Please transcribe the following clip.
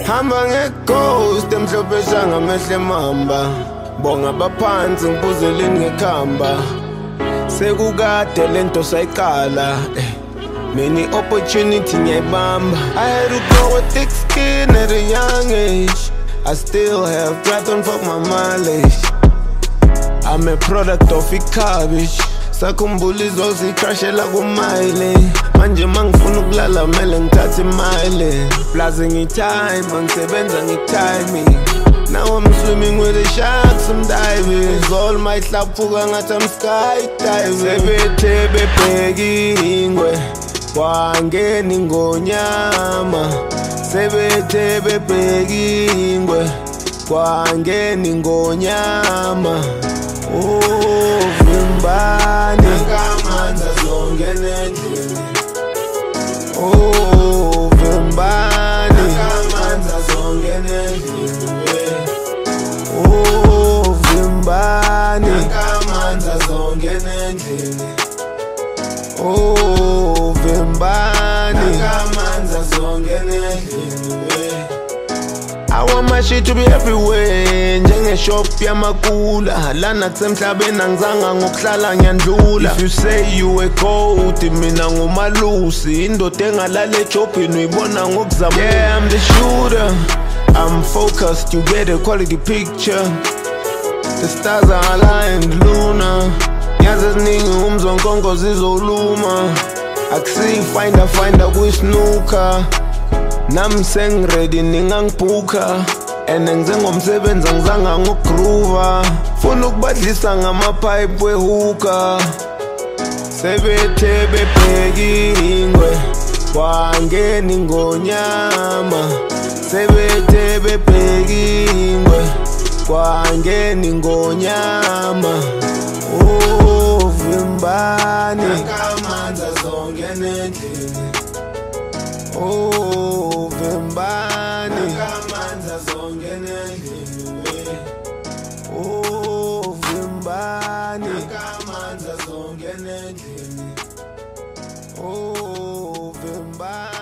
Hamba nge-ghost emhlophe shangamehle mamba. Bonga baphansi ngibuzeleni ngekhamba. Sekukade lento sayiqala. Many opportunity ngiyayibamba. I had to grow a thick skin at a young age. I still have breath on fuck my mileage. I'm a product of cabbage. Sakhumbula izozicrashela kumile. Manje mangifuna ukulala mele ngithathe imile. Plus ngitime ngisebenza ngetiming. Now I'm swimming with the sharks, I'm diving. All my hlaphuka ngathi I'm skydiving. Sebethe bebheka ingwe kwangena ingonyama. Sebethe bebheka ingwe kwangena ingonyama. Oh Vimbani nakamanza zongena endlini. Oh Vimbani nakamanza zongena endlini. Oh Vimbani nakamanza zongena endlini. Oh Vimbani nakamanza zongena endlini. I want my shit to be everywhere. Njenge shop yamakula lana kusemhlabeni angizanga ngokuhlala ngiyandlula. If you say you a goat mina ngumalusi. Indoda engalala ejobhini uyibona ngokuzama. Yeah, I'm the shooter, I'm focused, you get a quality picture. The stars are aligned, Luna. Ngiyazi eziningi umzonkonko zizoluma. Akusi finder kwisnooker. Nami sengready ningangibhuka. And ngizengomsebenzi angizanga ngogroova. Funa ukubadlisa ngamapipe wehuka. Sebethe bebheka ingwe kwangena ingonyama. Sebethe bebheka ingwe kwangena ingonyama. Oh Vimbani nakamanza zongena endlini. Oh Vimbani nakamanza zongena endlini. Oh Vimbani nakamanza zongena endlini. Oh Vimbani.